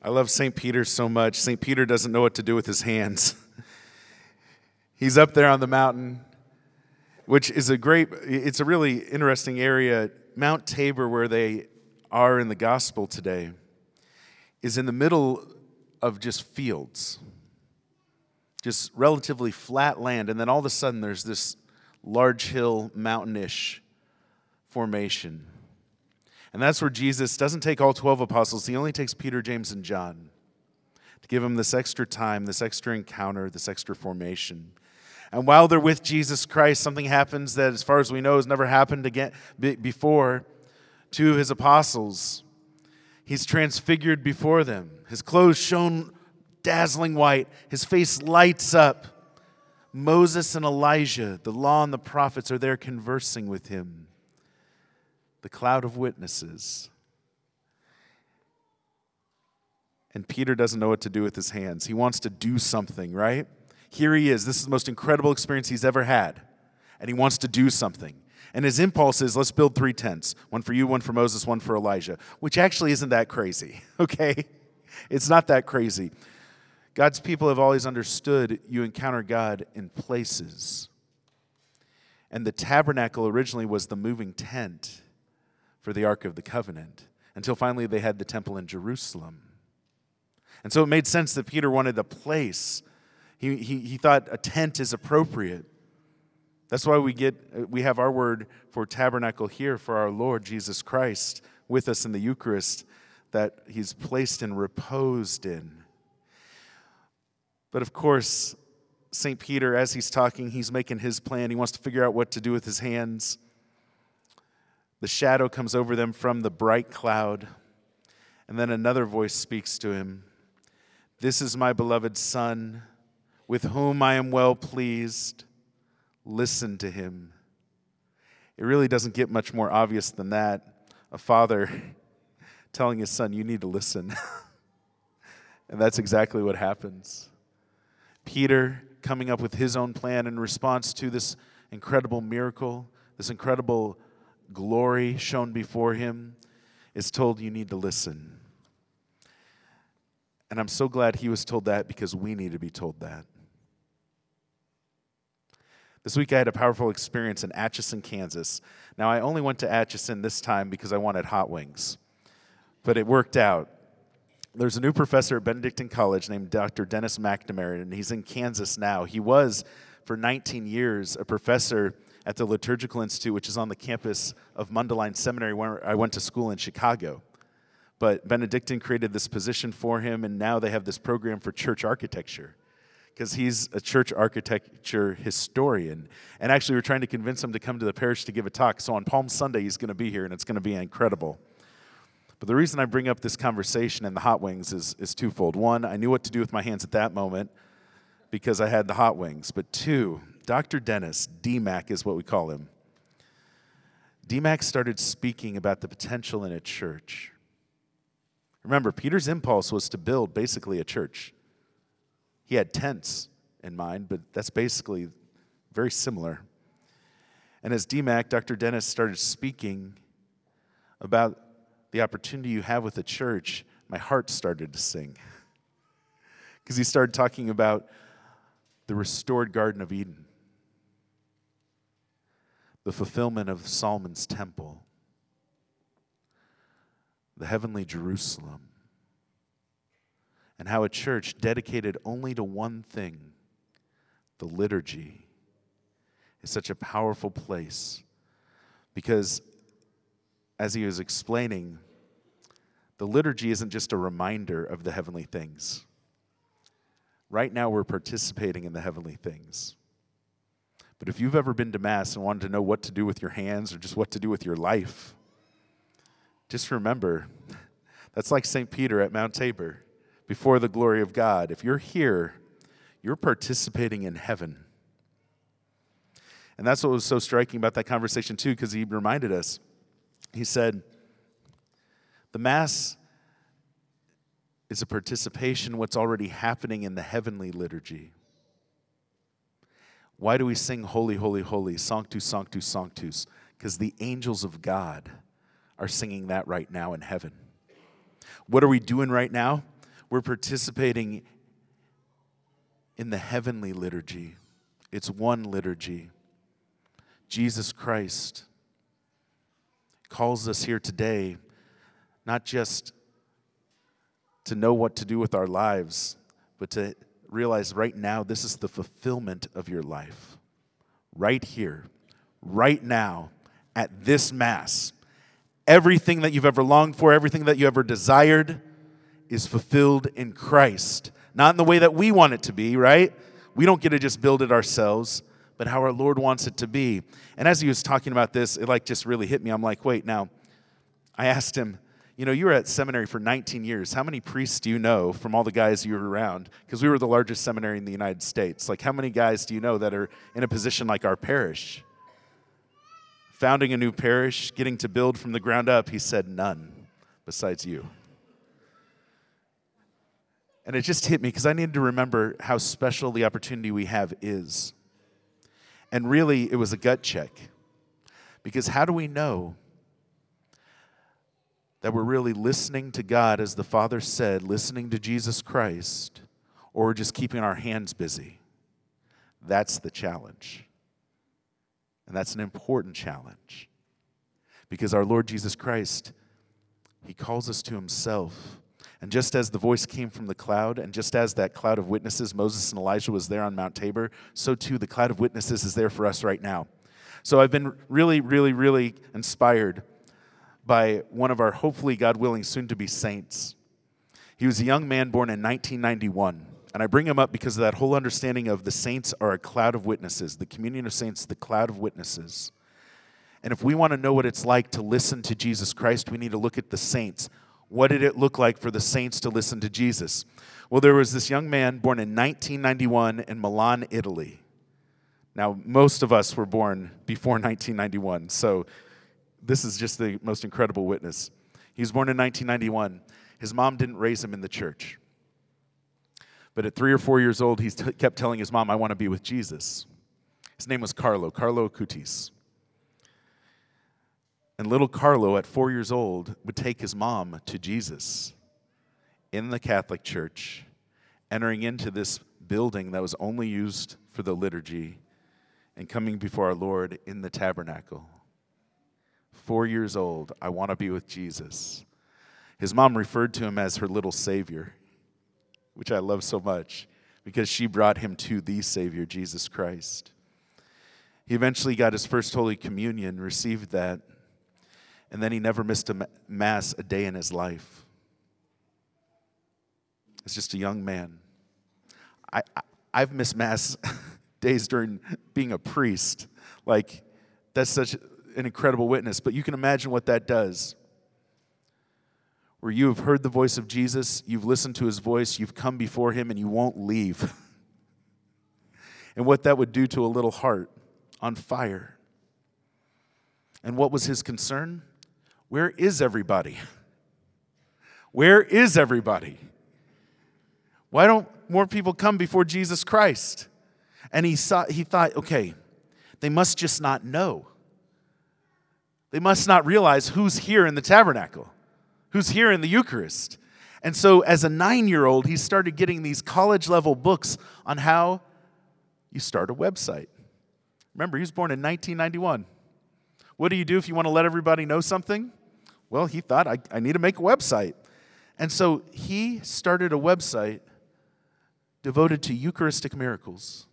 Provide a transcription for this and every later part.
I love St. Peter so much. St. Peter doesn't know what to do with his hands. He's up there on the mountain, which is it's a really interesting area. Mount Tabor, where they are in the gospel today, is in the middle of just fields, just relatively flat land. And then all of a sudden there's this large hill, mountainish formation. And that's where Jesus doesn't take all 12 apostles. He only takes Peter, James, and John to give them this extra time, this extra encounter, this extra formation. And while they're with Jesus Christ, something happens that, as far as we know, has never happened again before to his apostles. He's transfigured before them. His clothes shone dazzling white. His face lights up. Moses and Elijah, the law and the prophets, are there conversing with him. The cloud of witnesses. And Peter doesn't know what to do with his hands. He wants to do something, right? Here he is. This is the most incredible experience he's ever had. And he wants to do something. And his impulse is, let's build 3 tents. One for you, one for Moses, one for Elijah. Which actually isn't that crazy, okay? It's not that crazy. God's people have always understood you encounter God in places. And the tabernacle originally was the moving tent for the Ark of the Covenant, until finally they had the temple in Jerusalem. And so it made sense that Peter wanted a place. He thought a tent is appropriate. That's why we have our word for tabernacle here for our Lord Jesus Christ with us in the Eucharist, that he's placed and reposed in. But of course, St. Peter, as he's talking, he's making his plan. He wants to figure out what to do with his hands. The shadow comes over them from the bright cloud, and then another voice speaks to him. This is my beloved Son, with whom I am well pleased. Listen to him. It really doesn't get much more obvious than that. A father telling his son, you need to listen. And that's exactly what happens. Peter coming up with his own plan in response to this incredible miracle, this incredible glory shown before him, is told, you need to listen. And I'm so glad he was told that, because we need to be told that. This week I had a powerful experience in Atchison, Kansas. Now, I only went to Atchison this time because I wanted hot wings, but it worked out. There's a new professor at Benedictine College named Dr. Dennis McNamara, and he's in Kansas now. He was, for 19 years, a professor at the Liturgical Institute, which is on the campus of Mundelein Seminary, where I went to school in Chicago. But Benedictine created this position for him, and now they have this program for church architecture, because he's a church architecture historian. And actually, we're trying to convince him to come to the parish to give a talk. So on Palm Sunday, he's going to be here, and it's going to be incredible. But the reason I bring up this conversation and the hot wings is twofold. One, I knew what to do with my hands at that moment because I had the hot wings. But two, Dr. Dennis, DMAC is what we call him. DMAC started speaking about the potential in a church. Remember, Peter's impulse was to build basically a church. He had tents in mind, but that's basically very similar. And as DMAC, Dr. Dennis, started speaking about the opportunity you have with a church, my heart started to sing. Because he started talking about the restored Garden of Eden, the fulfillment of Solomon's temple, the heavenly Jerusalem, and how a church dedicated only to one thing, the liturgy, is such a powerful place. Because, as he was explaining, the liturgy isn't just a reminder of the heavenly things. Right now, we're participating in the heavenly things. But if you've ever been to Mass and wanted to know what to do with your hands or just what to do with your life, just remember, that's like St. Peter at Mount Tabor, before the glory of God. If you're here, you're participating in heaven. And that's what was so striking about that conversation too, because he reminded us. He said, the Mass is a participation in what's already happening in the heavenly liturgy. Why do we sing Holy, Holy, Holy, Sanctus, Sanctus, Sanctus? Because the angels of God are singing that right now in heaven. What are we doing right now? We're participating in the heavenly liturgy. It's one liturgy. Jesus Christ calls us here today not just to know what to do with our lives, but to realize right now this is the fulfillment of your life. Right here, right now, at this Mass. Everything that you've ever longed for, everything that you ever desired is fulfilled in Christ. Not in the way that we want it to be, right? We don't get to just build it ourselves, but how our Lord wants it to be. And as he was talking about this, it just really hit me. I'm like, wait, now, I asked him, you were at seminary for 19 years. How many priests do you know from all the guys you were around? Because we were the largest seminary in the United States. How many guys do you know that are in a position like our parish? Founding a new parish, getting to build from the ground up, he said, none besides you. And it just hit me because I needed to remember how special the opportunity we have is. And really, it was a gut check. Because how do we know that we're really listening to God, as the Father said, listening to Jesus Christ, or we're just keeping our hands busy? That's the challenge. And that's an important challenge. Because our Lord Jesus Christ, he calls us to himself. And just as the voice came from the cloud, and just as that cloud of witnesses, Moses and Elijah, was there on Mount Tabor, so too the cloud of witnesses is there for us right now. So I've been really, really, really inspired by one of our, hopefully, God willing, soon-to-be saints. He was a young man born in 1991. And I bring him up because of that whole understanding of the saints are a cloud of witnesses. The communion of saints, the cloud of witnesses. And if we want to know what it's like to listen to Jesus Christ, we need to look at the saints. What did it look like for the saints to listen to Jesus? Well, there was this young man born in 1991 in Milan, Italy. Now, most of us were born before 1991, so this is just the most incredible witness. He was born in 1991. His mom didn't raise him in the church. But at 3 or 4 years old, he kept telling his mom, I want to be with Jesus. His name was Carlo Acutis. And little Carlo, at 4 years old, would take his mom to Jesus in the Catholic Church, entering into this building that was only used for the liturgy, and coming before our Lord in the tabernacle. 4 years old, I want to be with Jesus. His mom referred to him as her little Savior, which I love so much, because she brought him to the Savior, Jesus Christ. He eventually got his first Holy Communion, received that, and then he never missed a Mass a day in his life. As just a young man. I've missed Mass days during being a priest. That's such an incredible witness, but you can imagine what that does. Where you have heard the voice of Jesus, you've listened to his voice, you've come before him, and you won't leave. And what that would do to a little heart on fire. And what was his concern? Where is everybody? Where is everybody? Why don't more people come before Jesus Christ? And he thought, okay, they must just not know. They must not realize who's here in the tabernacle, who's here in the Eucharist. And so as a 9-year-old, he started getting these college-level books on how you start a website. Remember, he was born in 1991. What do you do if you want to let everybody know something? Well, he thought, I need to make a website. And so he started a website devoted to Eucharistic miracles.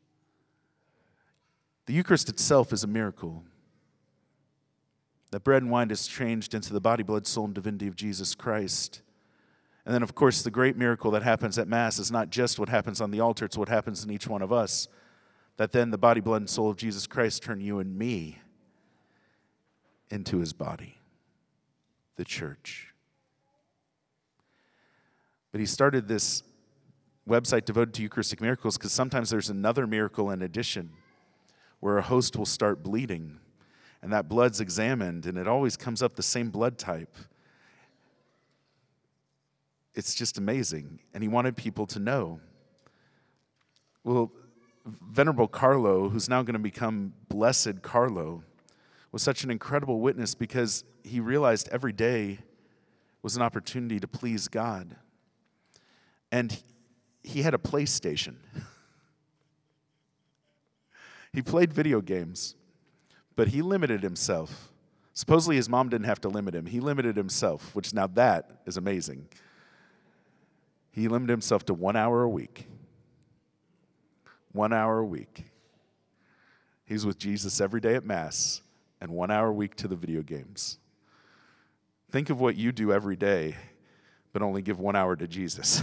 The Eucharist itself is a miracle. That bread and wine is changed into the body, blood, soul, and divinity of Jesus Christ. And then, of course, the great miracle that happens at Mass is not just what happens on the altar, it's what happens in each one of us. That then the body, blood, and soul of Jesus Christ turn you and me into his body, the church. But he started this website devoted to Eucharistic miracles because sometimes there's another miracle in addition where a host will start bleeding. And that blood's examined, and it always comes up the same blood type. It's just amazing. And he wanted people to know. Well, Venerable Carlo, who's now going to become Blessed Carlo, was such an incredible witness because he realized every day was an opportunity to please God. And he had a PlayStation. He played video games, but he limited himself. Supposedly his mom didn't have to limit him. He limited himself, which now that is amazing. He limited himself to 1 hour a week. 1 hour a week. He's with Jesus every day at Mass, and 1 hour a week to the video games. Think of what you do every day, but only give 1 hour to Jesus.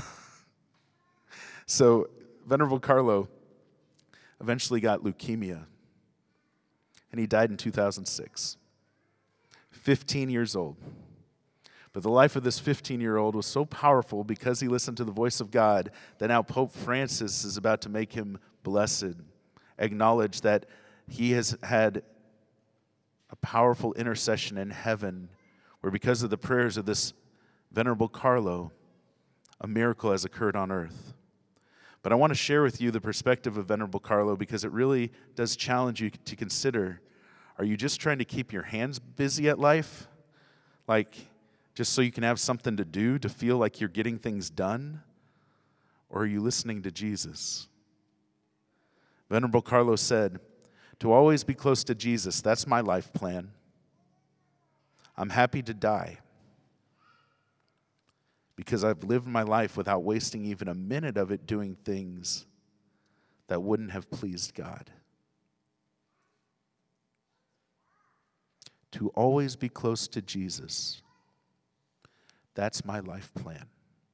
So Venerable Carlo eventually got leukemia, and he died in 2006. 15 years old. But the life of this 15-year-old was so powerful because he listened to the voice of God that now Pope Francis is about to make him blessed, acknowledge that he has had a powerful intercession in heaven where because of the prayers of this Venerable Carlo, a miracle has occurred on earth. But I want to share with you the perspective of Venerable Carlo because it really does challenge you to consider, are you just trying to keep your hands busy at life? Like, just so you can have something to do, to feel like you're getting things done? Or are you listening to Jesus? Venerable Carlo said, to always be close to Jesus, that's my life plan. I'm happy to die because I've lived my life without wasting even a minute of it doing things that wouldn't have pleased God. To always be close to Jesus, that's my life plan.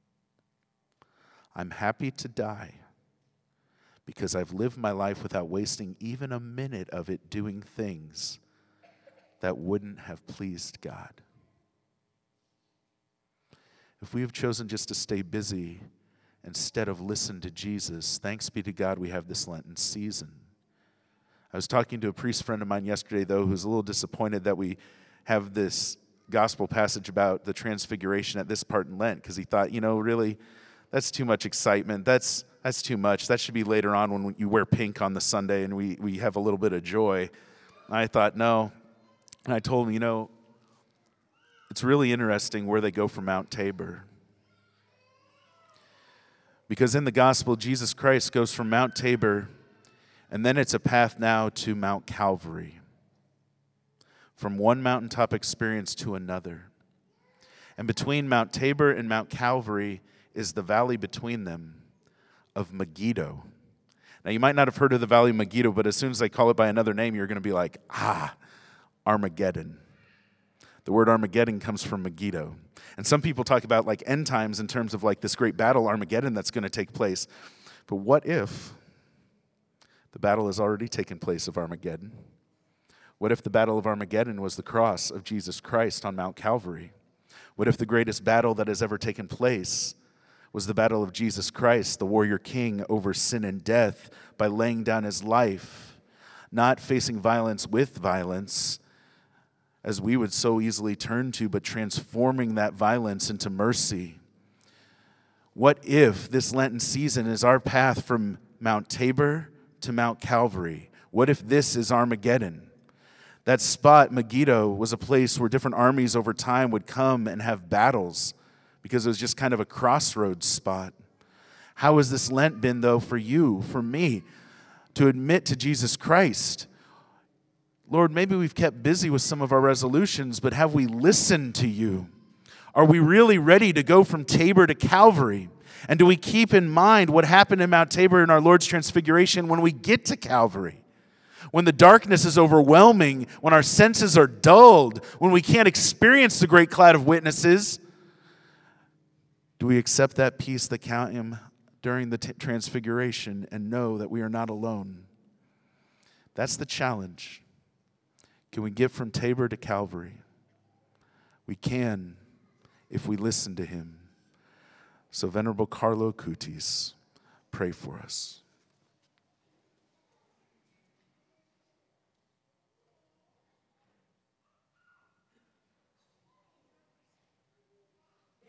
I'm happy to die because I've lived my life without wasting even a minute of it doing things that wouldn't have pleased God. If we have chosen just to stay busy instead of listen to Jesus, thanks be to God we have this Lenten season. I was talking to a priest friend of mine yesterday, though, who's a little disappointed that we have this gospel passage about the transfiguration at this part in Lent, because he thought, really, that's too much excitement. That's too much. That should be later on when you wear pink on the Sunday and we have a little bit of joy. And I thought, no. And I told him, it's really interesting where they go from Mount Tabor. Because in the gospel, Jesus Christ goes from Mount Tabor, and then it's a path now to Mount Calvary. From one mountaintop experience to another. And between Mount Tabor and Mount Calvary is the valley between them of Megiddo. Now, you might not have heard of the Valley of Megiddo, but as soon as I call it by another name, you're going to be like, Armageddon. The word Armageddon comes from Megiddo. And some people talk about like end times in terms of like this great battle, Armageddon, that's going to take place. But what if the battle has already taken place of Armageddon? What if the battle of Armageddon was the cross of Jesus Christ on Mount Calvary? What if the greatest battle that has ever taken place was the battle of Jesus Christ, the warrior king over sin and death, by laying down his life, not facing violence with violence, as we would so easily turn to, but transforming that violence into mercy? What if this Lenten season is our path from Mount Tabor to Mount Calvary? What if this is Armageddon? That spot, Megiddo, was a place where different armies over time would come and have battles because it was just kind of a crossroads spot. How has this Lent been, though, for you, for me, to admit to Jesus Christ? Lord, maybe we've kept busy with some of our resolutions, but have we listened to you? Are we really ready to go from Tabor to Calvary? And do we keep in mind what happened in Mount Tabor in our Lord's transfiguration when we get to Calvary? When the darkness is overwhelming, when our senses are dulled, when we can't experience the great cloud of witnesses, do we accept that peace that came during the transfiguration and know that we are not alone? That's the challenge. Can we get from Tabor to Calvary? We can if we listen to him. So Venerable Carlo Acutis, pray for us.